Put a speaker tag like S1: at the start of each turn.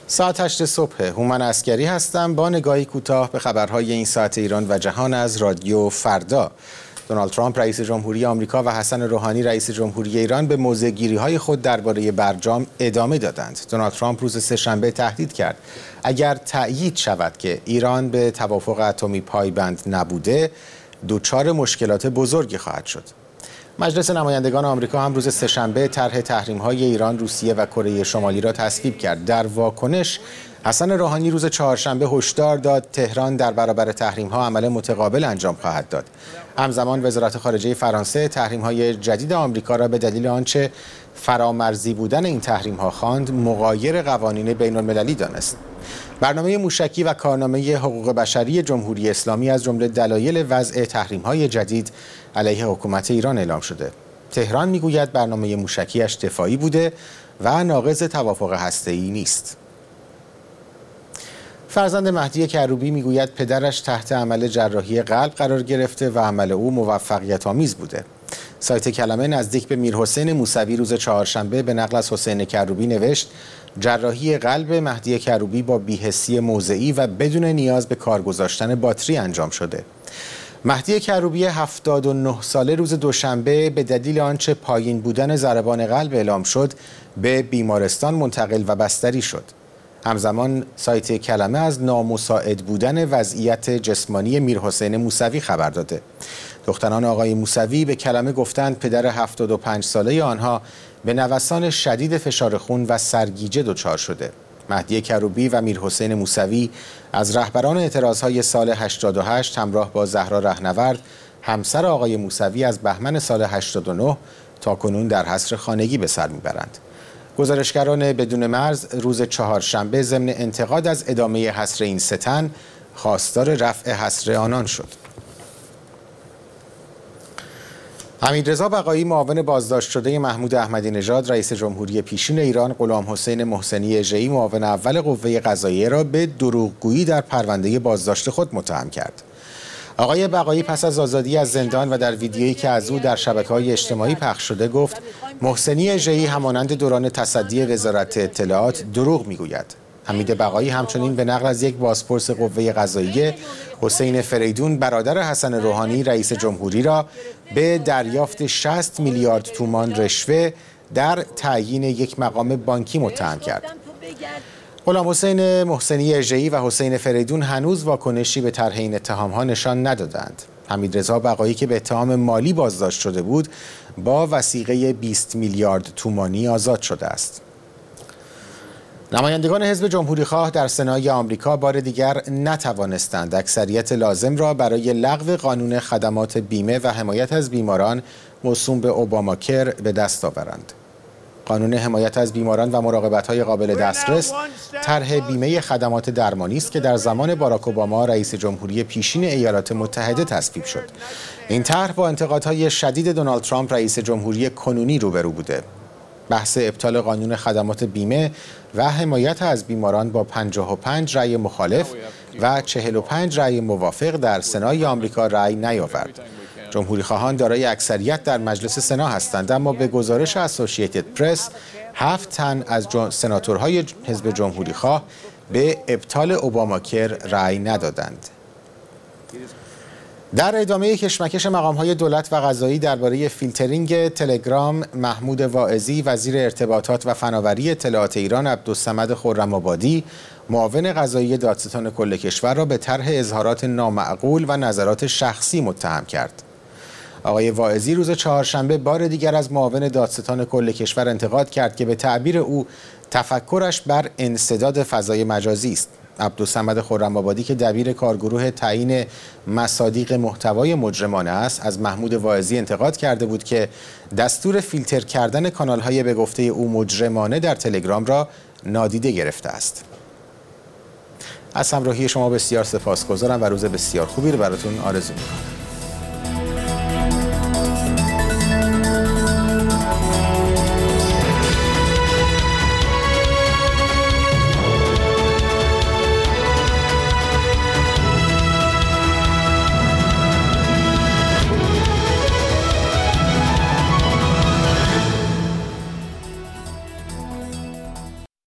S1: ساعت 8 صبح هومن عسکری هستم با نگاهی کوتاه به خبرهای این ساعت ایران و جهان از رادیو فردا. دونالد ترامپ رئیس جمهوری آمریکا و حسن روحانی رئیس جمهوری ایران به موضع‌گیری‌های خود درباره برجام ادامه دادند. دونالد ترامپ روز سه‌شنبه تهدید کرد اگر تأیید شود که ایران به توافق اتمی پایبند نبوده، دچار مشکلات بزرگی خواهد شد. مجلس نمایندگان آمریکا هم روز سه‌شنبه طرح تحریم‌های ایران، روسیه و کره شمالی را تصویب کرد. در واکنش حسن روحانی روز چهارشنبه هشدار داد تهران در برابر تحریم‌ها عمل متقابل انجام خواهد داد. همزمان وزارت خارجه فرانسه تحریم‌های جدید آمریکا را به دلیل آنچه فرامرزی بودن این تحریم‌ها خواند مغایر قوانین بین‌المللی دانست. برنامه موشکی و کارنامه حقوق بشری جمهوری اسلامی از جمله دلایل وضع تحریم‌های جدید علیه حکومت ایران اعلام شده. تهران میگوید برنامه موشکیش دفاعی بوده و ناقض توافق هسته‌ای نیست. فرزند مهدی کروبی میگوید پدرش تحت عمل جراحی قلب قرار گرفته و عمل او موفقیت آمیز بوده. سایت کلمه نزدیک به میرحسین موسوی روز چهارشنبه به نقل از حسین کروبی نوشت جراحی قلب مهدی کروبی با بی‌حسی موضعی و بدون نیاز به کار گذاشتن باتری انجام شده. مهدی کروبی 79 ساله روز دوشنبه به دلیل آنچه پایین بودن ضربان قلب اعلام شد به بیمارستان منتقل و بستری شد. همزمان سایت کلمه از نامساعد بودن وضعیت جسمانی میرحسین موسوی خبر داده. دختران آقای موسوی به کلمه گفتند پدر 75 ساله آنها به نوسان شدید فشار خون و سرگیجه دچار شده. مهدی کروبی و میرحسین موسوی از رهبران اعتراضهای سال 88 همراه با زهرا رهنورد همسر آقای موسوی از بهمن سال 89 تاکنون در حصر خانگی به سر میبرند. گزارشگران بدون مرز روز چهارشنبه ضمن انتقاد از ادامه حصر این سه تن خواستار رفع حصر آنان شد. حمیدرضا بقایی معاون بازداشت شده محمود احمدی نژاد رئیس جمهوری پیشین ایران، غلام حسین محسنی اژه‌ای معاون اول قوه قضاییه را به دروغگویی در پرونده بازداشت خود متهم کرد. آقای بقایی پس از آزادی از زندان و در ویدیویی که از او در شبکه‌های اجتماعی پخش شده گفت محسنی اژه‌ای همانند دوران تصدی وزارت اطلاعات دروغ میگوید. حمید بقایی همچنین به نقل از یک بازپرس قوه قضاییه حسین فریدون برادر حسن روحانی رئیس جمهوری را به دریافت 60 میلیارد تومان رشوه در تعیین یک مقام بانکی متهم کرد. غلام حسین محسنی اژه‌ای و حسین فریدون هنوز واکنشی به طرح این اتهام‌ها نشان ندادند. حمیدرضا بقایی که به اتهام مالی بازداشت شده بود با وثیقه 20 میلیارد تومانی آزاد شده است. نمایندگان حزب جمهوری‌خواه در سنای آمریکا بار دیگر نتوانستند اکثریت لازم را برای لغو قانون خدمات بیمه و حمایت از بیماران موسوم به اوباماکر به دست آورند. قانون حمایت از بیماران و مراقبت‌های قابل دسترس طرح بیمه خدمات درمانی است که در زمان باراک اوباما رئیس جمهوری پیشین ایالات متحده تصویب شد. این طرح با انتقادهای شدید دونالد ترامپ رئیس جمهوری کنونی روبرو بوده. بحث ابطال قانون خدمات بیمه و حمایت از بیماران با 55 رأی مخالف و 45 رأی موافق در سنای آمریکا رأی نیاورد. جمهوری‌خواهان دارای اکثریت در مجلس سنا هستند، اما به گزارش اسوسییتد پرس 7 تن از سناتورهای حزب جمهوری‌خواه به ابطال اوباماکر رأی ندادند. در ادامه کشمکش مقام‌های دولت و قضایی درباره فیلترینگ تلگرام، محمود واعظی وزیر ارتباطات و فناوری اطلاعات ایران عبدالصمد خرم‌آبادی معاون قضایی دادستان کل کشور را به طرح اظهارات نامعقول و نظرات شخصی متهم کرد. آقای واعظی روز چهارشنبه بار دیگر از معاون دادستان کل کشور انتقاد کرد که به تعبیر او تفکرش بر انسداد فضای مجازی است. عبدالصمد خرم‌آبادی که دبیر کارگروه تعیین مصادیق محتوای مجرمانه است، از محمود واعظی انتقاد کرده بود که دستور فیلتر کردن کانال‌های به گفته او مجرمانه در تلگرام را نادیده گرفته است. از همراهی شما بسیار سپاسگزارم و روز بسیار خوبی رو براتون آرزو می‌کنم.